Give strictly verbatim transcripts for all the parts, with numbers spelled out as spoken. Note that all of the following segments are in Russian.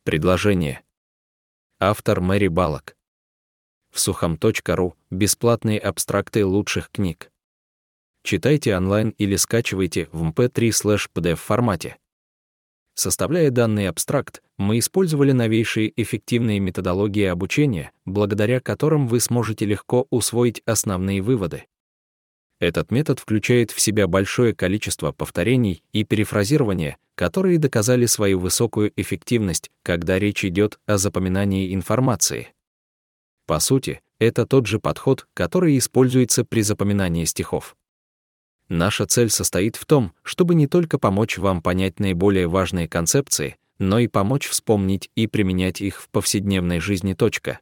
Предложение. Автор Мэри Баллок. В сухом точка ру бесплатные абстракты лучших книг. Читайте онлайн или скачивайте в эм пэ три слэш пи ди эф формате. Составляя данный абстракт, мы использовали новейшие эффективные методологии обучения, благодаря которым вы сможете легко усвоить основные выводы. Этот метод включает в себя большое количество повторений и перефразирования, которые доказали свою высокую эффективность, когда речь идет о запоминании информации. По сути, это тот же подход, который используется при запоминании стихов. Наша цель состоит в том, чтобы не только помочь вам понять наиболее важные концепции, но и помочь вспомнить и применять их в повседневной жизни. Точка.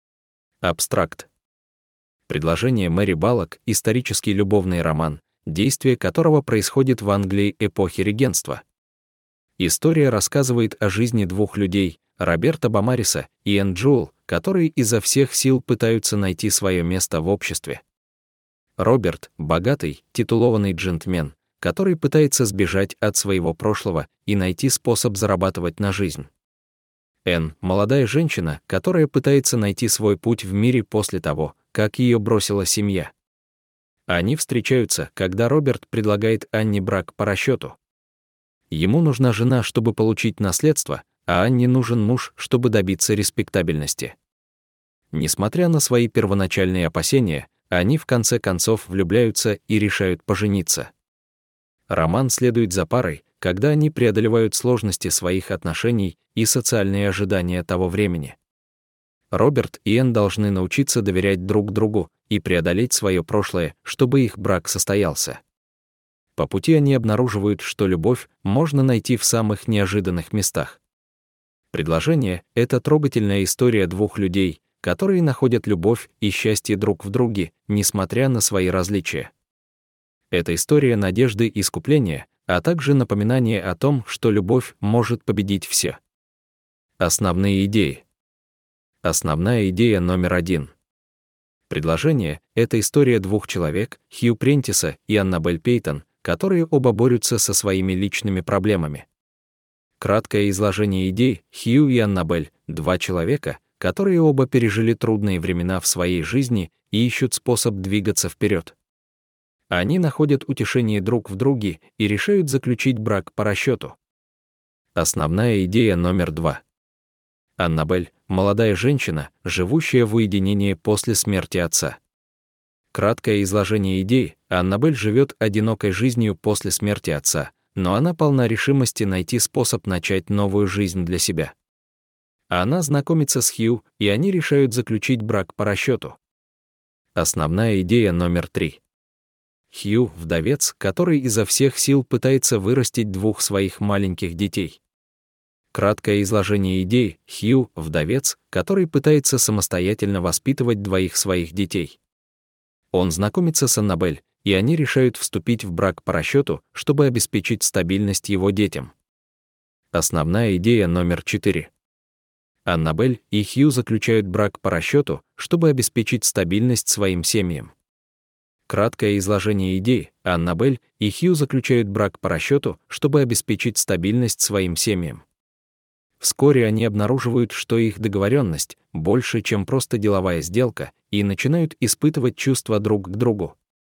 Абстракт. Предложение Мэри Баллок — исторический любовный роман, действие которого происходит в Англии эпохи регентства. История рассказывает о жизни двух людей, Роберта Бомариса и Энн Джоул, которые изо всех сил пытаются найти свое место в обществе. Роберт — богатый, титулованный джентльмен, который пытается сбежать от своего прошлого и найти способ зарабатывать на жизнь. Энн — молодая женщина, которая пытается найти свой путь в мире после того, как ее бросила семья. Они встречаются, когда Роберт предлагает Анне брак по расчету. Ему нужна жена, чтобы получить наследство, а Анне нужен муж, чтобы добиться респектабельности. Несмотря на свои первоначальные опасения, они в конце концов влюбляются и решают пожениться. Роман следует за парой, когда они преодолевают сложности своих отношений и социальные ожидания того времени. Роберт и Энн должны научиться доверять друг другу и преодолеть свое прошлое, чтобы их брак состоялся. По пути они обнаруживают, что любовь можно найти в самых неожиданных местах. Предложение — это трогательная история двух людей, которые находят любовь и счастье друг в друге, несмотря на свои различия. Это история надежды и искупления, а также напоминание о том, что любовь может победить все. Основные идеи. Основная идея номер один. Предложение — это история двух человек, Хью Прентиса и Аннабель Пейтон, которые оба борются со своими личными проблемами. Краткое изложение идей: Хью и Аннабель — два человека, которые оба пережили трудные времена в своей жизни и ищут способ двигаться вперед. Они находят утешение друг в друге и решают заключить брак по расчету. Основная идея номер два. Аннабель — молодая женщина, живущая в уединении после смерти отца. Краткое изложение идей: Аннабель живет одинокой жизнью после смерти отца, но она полна решимости найти способ начать новую жизнь для себя. Она знакомится с Хью, и они решают заключить брак по расчету. Основная идея номер три. Хью — вдовец, который изо всех сил пытается вырастить двух своих маленьких детей. Краткое изложение идей: Хью — вдовец, который пытается самостоятельно воспитывать двоих своих детей. Он знакомится с Аннабель, и они решают вступить в брак по расчету, чтобы обеспечить стабильность его детям. Основная идея номер четыре. Аннабель и Хью заключают брак по расчету, чтобы обеспечить стабильность своим семьям. Краткое изложение идей: Аннабель и Хью заключают брак по расчету, чтобы обеспечить стабильность своим семьям. Вскоре они обнаруживают, что их договоренность больше, чем просто деловая сделка, и начинают испытывать чувства друг к другу.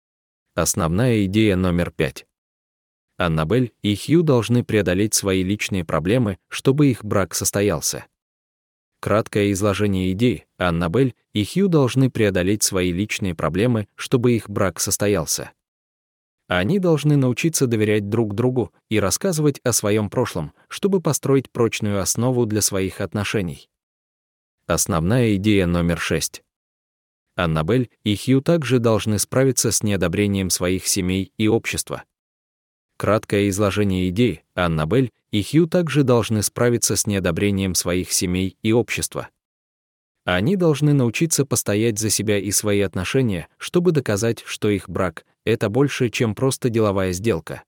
Основная идея номер пять. Аннабель и Хью должны преодолеть свои личные проблемы, чтобы их брак состоялся. Краткое изложение идей: Аннабель и Хью должны преодолеть свои личные проблемы, чтобы их брак состоялся. Они должны научиться доверять друг другу и рассказывать о своем прошлом, чтобы построить прочную основу для своих отношений. Основная идея номер шесть. Аннабель и Хью также должны справиться с неодобрением своих семей и общества. Краткое изложение идей: Аннабель и Хью также должны справиться с неодобрением своих семей и общества. Они должны научиться постоять за себя и свои отношения, чтобы доказать, что их брак — это больше, чем просто деловая сделка.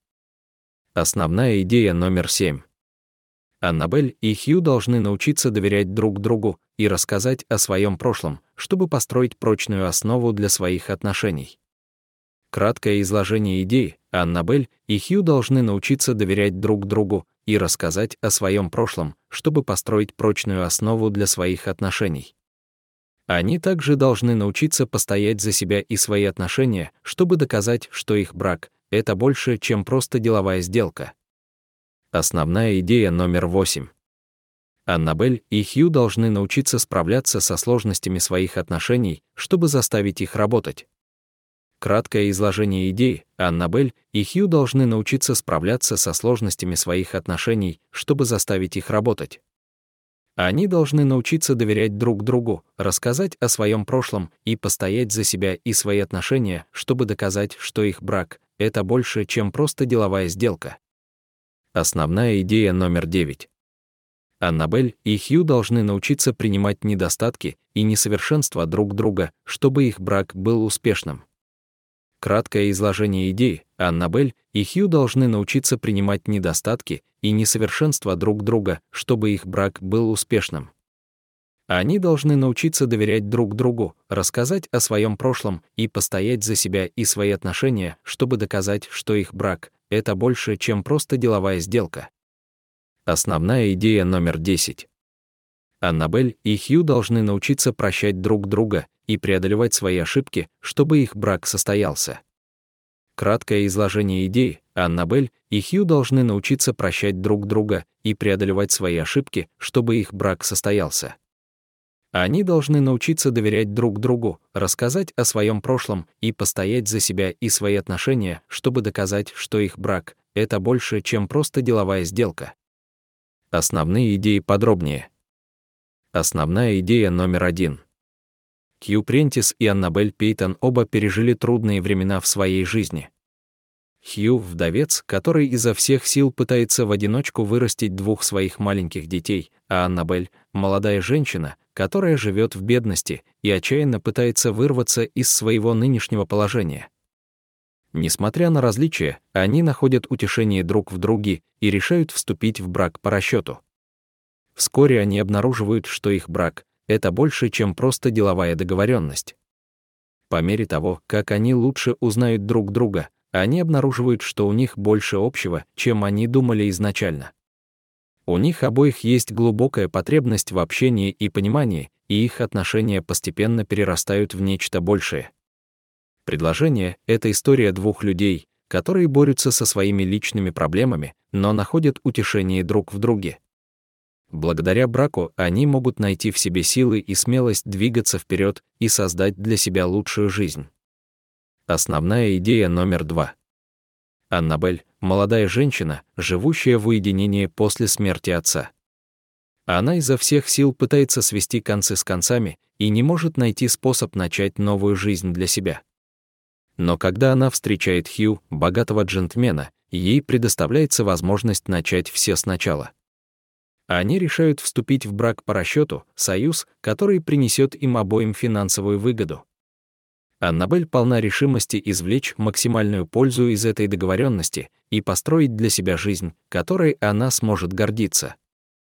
Основная идея номер семь. Аннабель и Хью должны научиться доверять друг другу и рассказать о своем прошлом, чтобы построить прочную основу для своих отношений. Краткое изложение идей: Аннабель и Хью должны научиться доверять друг другу и рассказать о своем прошлом, чтобы построить прочную основу для своих отношений. Они также должны научиться постоять за себя и свои отношения, чтобы доказать, что их брак — это больше, чем просто деловая сделка. Основная идея номер восемь. Аннабель и Хью должны научиться справляться со сложностями своих отношений, чтобы заставить их работать. Краткое изложение идей. Аннабель и Хью должны научиться справляться со сложностями своих отношений, чтобы заставить их работать. Они должны научиться доверять друг другу, рассказать о своем прошлом и постоять за себя и свои отношения, чтобы доказать, что их брак — это больше, чем просто деловая сделка. Основная идея номер девять. Аннабель и Хью должны научиться принимать недостатки и несовершенства друг друга, чтобы их брак был успешным. Краткое изложение идей. Аннабель и Хью должны научиться принимать недостатки и несовершенства друг друга, чтобы их брак был успешным. Они должны научиться доверять друг другу, рассказать о своем прошлом и постоять за себя и свои отношения, чтобы доказать, что их брак — это больше, чем просто деловая сделка. Основная идея номер десять. Аннабель и Хью должны научиться прощать друг друга и преодолевать свои ошибки, чтобы их брак состоялся. Краткое изложение идей. Аннабель и Хью должны научиться прощать друг друга и преодолевать свои ошибки, чтобы их брак состоялся. Они должны научиться доверять друг другу, рассказать о своем прошлом и постоять за себя и свои отношения, чтобы доказать, что их брак — это больше, чем просто деловая сделка. Основные идеи подробнее. Основная идея номер один. Хью Прентис и Аннабель Пейтон оба пережили трудные времена в своей жизни. Хью — вдовец, который изо всех сил пытается в одиночку вырастить двух своих маленьких детей, а Аннабель — молодая женщина, которая живет в бедности и отчаянно пытается вырваться из своего нынешнего положения. Несмотря на различия, они находят утешение друг в друге и решают вступить в брак по расчету. Вскоре они обнаруживают, что их брак — это больше, чем просто деловая договоренность. По мере того, как они лучше узнают друг друга, они обнаруживают, что у них больше общего, чем они думали изначально. У них обоих есть глубокая потребность в общении и понимании, и их отношения постепенно перерастают в нечто большее. Предложение — это история двух людей, которые борются со своими личными проблемами, но находят утешение друг в друге. Благодаря браку они могут найти в себе силы и смелость двигаться вперед и создать для себя лучшую жизнь. Основная идея номер два. Аннабель — молодая женщина, живущая в уединении после смерти отца. Она изо всех сил пытается свести концы с концами и не может найти способ начать новую жизнь для себя. Но когда она встречает Хью, богатого джентльмена, ей предоставляется возможность начать все сначала. Они решают вступить в брак по расчету, союз, который принесет им обоим финансовую выгоду. Аннабель полна решимости извлечь максимальную пользу из этой договоренности и построить для себя жизнь, которой она сможет гордиться.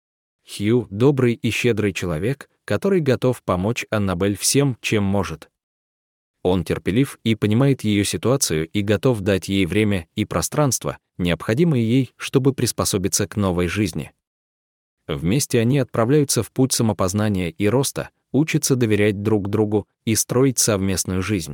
Хью — добрый и щедрый человек, который готов помочь Аннабель всем, чем может. Он терпелив и понимает ее ситуацию и готов дать ей время и пространство, необходимые ей, чтобы приспособиться к новой жизни. Вместе они отправляются в путь самопознания и роста, учатся доверять друг другу и строить совместную жизнь.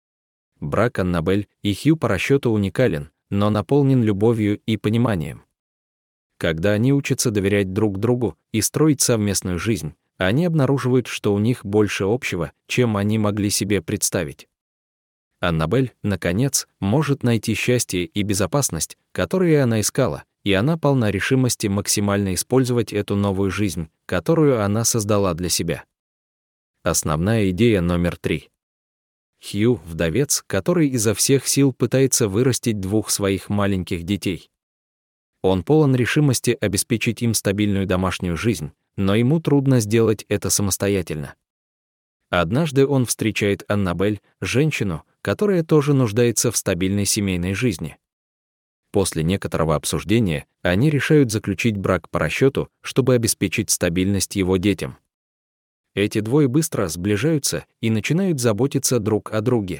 Брак Аннабель и Хью по расчету уникален, но наполнен любовью и пониманием. Когда они учатся доверять друг другу и строить совместную жизнь, они обнаруживают, что у них больше общего, чем они могли себе представить. Аннабель, наконец, может найти счастье и безопасность, которые она искала, и она полна решимости максимально использовать эту новую жизнь, которую она создала для себя. Основная идея номер три. Хью — вдовец, который изо всех сил пытается вырастить двух своих маленьких детей. Он полон решимости обеспечить им стабильную домашнюю жизнь, но ему трудно сделать это самостоятельно. Однажды он встречает Аннабель, женщину, которая тоже нуждается в стабильной семейной жизни. После некоторого обсуждения они решают заключить брак по расчету, чтобы обеспечить стабильность его детям. Эти двое быстро сближаются и начинают заботиться друг о друге.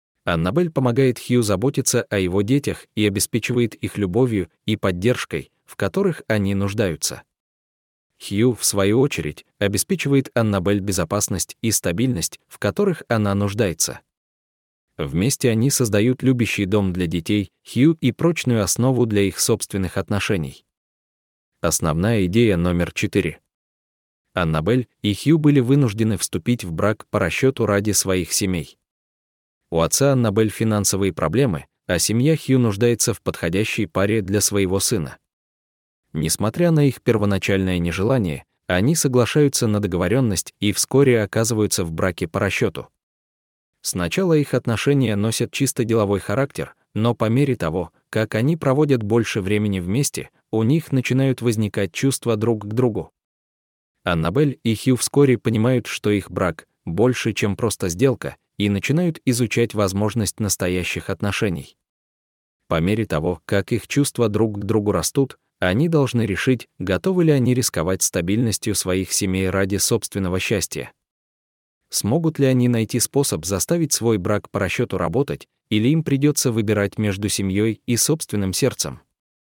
Аннабель помогает Хью заботиться о его детях и обеспечивает их любовью и поддержкой, в которых они нуждаются. Хью, в свою очередь, обеспечивает Аннабель безопасность и стабильность, в которых она нуждается. Вместе они создают любящий дом для детей, Хью и прочную основу для их собственных отношений. Основная идея номер четыре. Аннабель и Хью были вынуждены вступить в брак по расчету ради своих семей. У отца Аннабель финансовые проблемы, а семья Хью нуждается в подходящей паре для своего сына. Несмотря на их первоначальное нежелание, они соглашаются на договоренность и вскоре оказываются в браке по расчету. Сначала их отношения носят чисто деловой характер, но по мере того, как они проводят больше времени вместе, у них начинают возникать чувства друг к другу. Аннабель и Хью вскоре понимают, что их брак больше, чем просто сделка, и начинают изучать возможность настоящих отношений. По мере того, как их чувства друг к другу растут, они должны решить, готовы ли они рисковать стабильностью своих семей ради собственного счастья. Смогут ли они найти способ заставить свой брак по расчету работать, или им придется выбирать между семьей и собственным сердцем?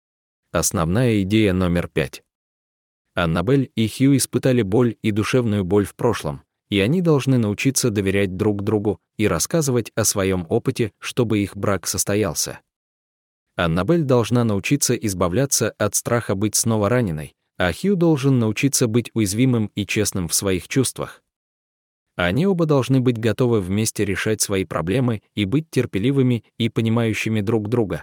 Основная идея номер пять. Аннабель и Хью испытали боль и душевную боль в прошлом, и они должны научиться доверять друг другу и рассказывать о своем опыте, чтобы их брак состоялся. Аннабель должна научиться избавляться от страха быть снова раненой, а Хью должен научиться быть уязвимым и честным в своих чувствах. Они оба должны быть готовы вместе решать свои проблемы и быть терпеливыми и понимающими друг друга.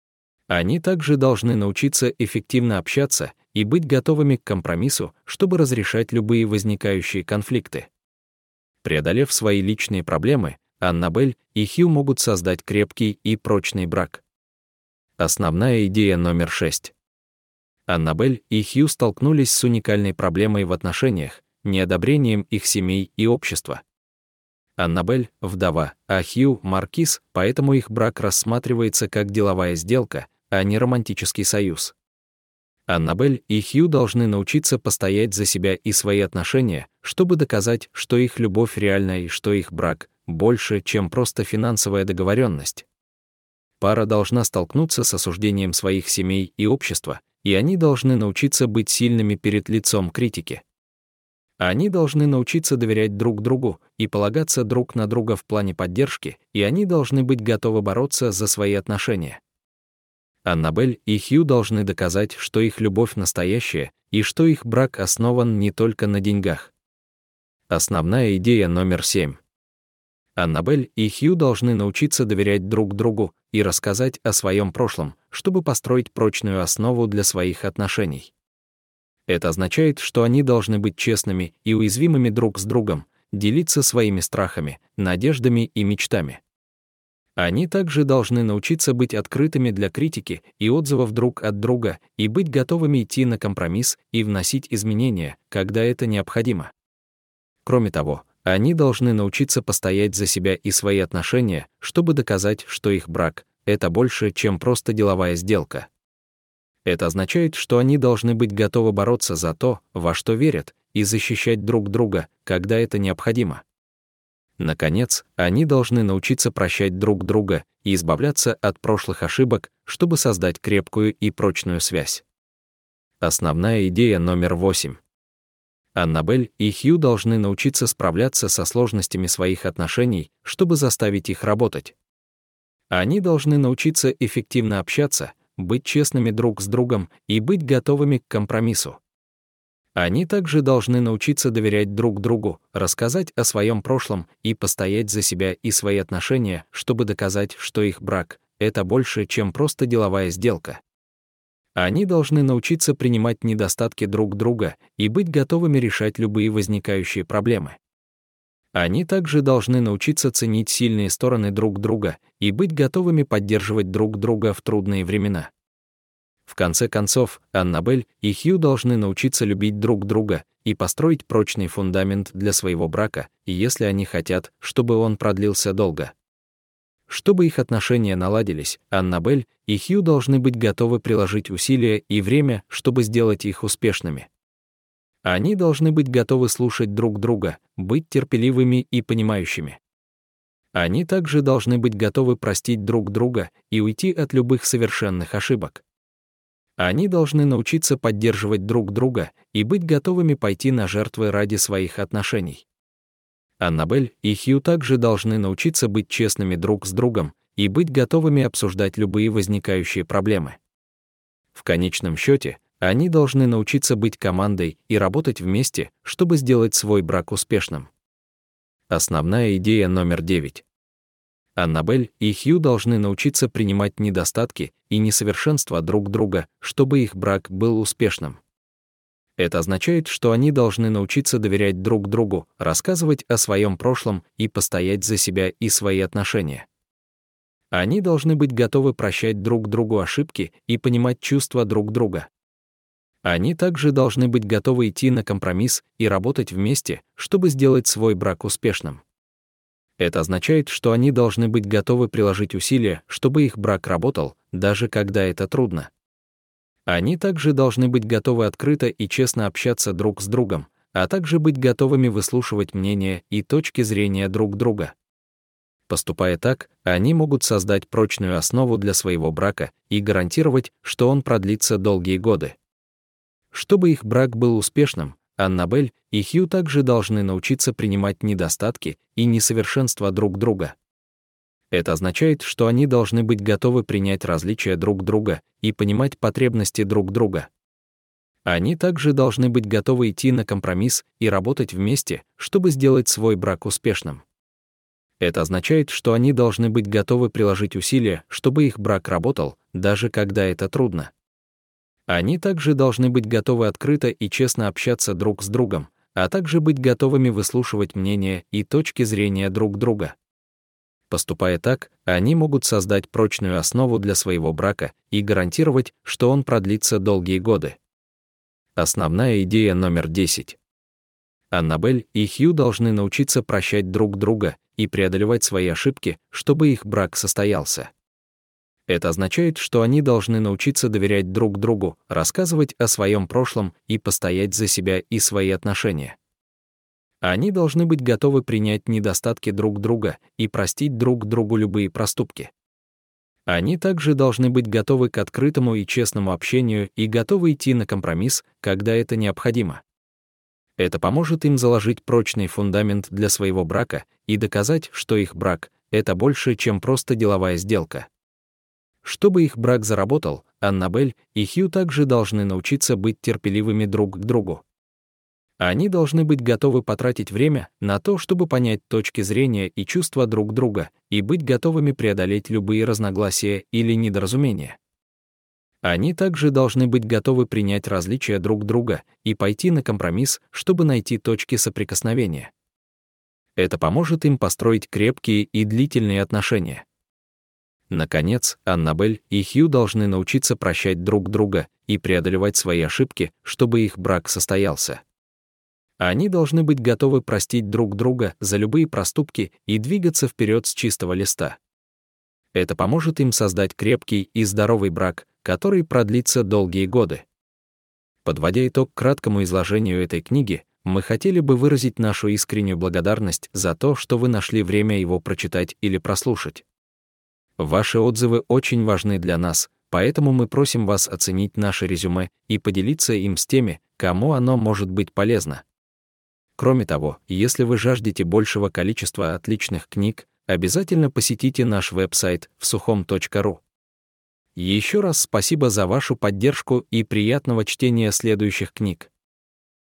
Они также должны научиться эффективно общаться и быть готовыми к компромиссу, чтобы разрешать любые возникающие конфликты. Преодолев свои личные проблемы, Аннабель и Хью могут создать крепкий и прочный брак. Основная идея номер шесть. Аннабель и Хью столкнулись с уникальной проблемой в отношениях, неодобрением их семей и общества. Аннабель — вдова, а Хью — маркиз, поэтому их брак рассматривается как деловая сделка, а не романтический союз. Аннабель и Хью должны научиться постоять за себя и свои отношения, чтобы доказать, что их любовь реальна и что их брак больше, чем просто финансовая договоренность. Пара должна столкнуться с осуждением своих семей и общества, и они должны научиться быть сильными перед лицом критики. Они должны научиться доверять друг другу и полагаться друг на друга в плане поддержки, и они должны быть готовы бороться за свои отношения. Аннабель и Хью должны доказать, что их любовь настоящая и что их брак основан не только на деньгах. Основная идея номер семь. Аннабель и Хью должны научиться доверять друг другу и рассказать о своем прошлом, чтобы построить прочную основу для своих отношений. Это означает, что они должны быть честными и уязвимыми друг с другом, делиться своими страхами, надеждами и мечтами. Они также должны научиться быть открытыми для критики и отзывов друг от друга и быть готовыми идти на компромисс и вносить изменения, когда это необходимо. Кроме того, они должны научиться постоять за себя и свои отношения, чтобы доказать, что их брак — это больше, чем просто деловая сделка. Это означает, что они должны быть готовы бороться за то, во что верят, и защищать друг друга, когда это необходимо. Наконец, они должны научиться прощать друг друга и избавляться от прошлых ошибок, чтобы создать крепкую и прочную связь. Основная идея номер восемь. Аннабель и Хью должны научиться справляться со сложностями своих отношений, чтобы заставить их работать. Они должны научиться эффективно общаться, быть честными друг с другом и быть готовыми к компромиссу. Они также должны научиться доверять друг другу, рассказать о своем прошлом и постоять за себя и свои отношения, чтобы доказать, что их брак — это больше, чем просто деловая сделка. Они должны научиться принимать недостатки друг друга и быть готовыми решать любые возникающие проблемы. Они также должны научиться ценить сильные стороны друг друга и быть готовыми поддерживать друг друга в трудные времена. В конце концов, Аннабель и Хью должны научиться любить друг друга и построить прочный фундамент для своего брака, если они хотят, чтобы он продлился долго. Чтобы их отношения наладились, Аннабель и Хью должны быть готовы приложить усилия и время, чтобы сделать их успешными. Они должны быть готовы слушать друг друга, быть терпеливыми и понимающими. Они также должны быть готовы простить друг друга и уйти от любых совершенных ошибок. Они должны научиться поддерживать друг друга и быть готовыми пойти на жертвы ради своих отношений. Аннабель и Хью также должны научиться быть честными друг с другом и быть готовыми обсуждать любые возникающие проблемы. В конечном счете, они должны научиться быть командой и работать вместе, чтобы сделать свой брак успешным. Основная идея номер девять. Аннабель и Хью должны научиться принимать недостатки и несовершенства друг друга, чтобы их брак был успешным. Это означает, что они должны научиться доверять друг другу, рассказывать о своем прошлом и постоять за себя и свои отношения. Они должны быть готовы прощать друг другу ошибки и понимать чувства друг друга. Они также должны быть готовы идти на компромисс и работать вместе, чтобы сделать свой брак успешным. Это означает, что они должны быть готовы приложить усилия, чтобы их брак работал, даже когда это трудно. Они также должны быть готовы открыто и честно общаться друг с другом, а также быть готовыми выслушивать мнения и точки зрения друг друга. Поступая так, они могут создать прочную основу для своего брака и гарантировать, что он продлится долгие годы. Чтобы их брак был успешным, Аннабель и Хью также должны научиться принимать недостатки и несовершенства друг друга. Это означает, что они должны быть готовы принять различия друг друга и понимать потребности друг друга. Они также должны быть готовы идти на компромисс и работать вместе, чтобы сделать свой брак успешным. Это означает, что они должны быть готовы приложить усилия, чтобы их брак работал, даже когда это трудно. Они также должны быть готовы открыто и честно общаться друг с другом, а также быть готовыми выслушивать мнения и точки зрения друг друга. Поступая так, они могут создать прочную основу для своего брака и гарантировать, что он продлится долгие годы. Основная идея номер десять. Аннабель и Хью должны научиться прощать друг друга и преодолевать свои ошибки, чтобы их брак состоялся. Это означает, что они должны научиться доверять друг другу, рассказывать о своем прошлом и постоять за себя и свои отношения. Они должны быть готовы принять недостатки друг друга и простить друг другу любые проступки. Они также должны быть готовы к открытому и честному общению и готовы идти на компромисс, когда это необходимо. Это поможет им заложить прочный фундамент для своего брака и доказать, что их брак — это больше, чем просто деловая сделка. Чтобы их брак заработал, Аннабель и Хью также должны научиться быть терпеливыми друг к другу. Они должны быть готовы потратить время на то, чтобы понять точки зрения и чувства друг друга и быть готовыми преодолеть любые разногласия или недоразумения. Они также должны быть готовы принять различия друг друга и пойти на компромисс, чтобы найти точки соприкосновения. Это поможет им построить крепкие и длительные отношения. Наконец, Аннабель и Хью должны научиться прощать друг друга и преодолевать свои ошибки, чтобы их брак состоялся. Они должны быть готовы простить друг друга за любые проступки и двигаться вперед с чистого листа. Это поможет им создать крепкий и здоровый брак, который продлится долгие годы. Подводя итог краткому изложению этой книги, мы хотели бы выразить нашу искреннюю благодарность за то, что вы нашли время его прочитать или прослушать. Ваши отзывы очень важны для нас, поэтому мы просим вас оценить наше резюме и поделиться им с теми, кому оно может быть полезно. Кроме того, если вы жаждете большего количества отличных книг, обязательно посетите наш веб-сайт в сухом точка ру. Еще раз спасибо за вашу поддержку и приятного чтения следующих книг.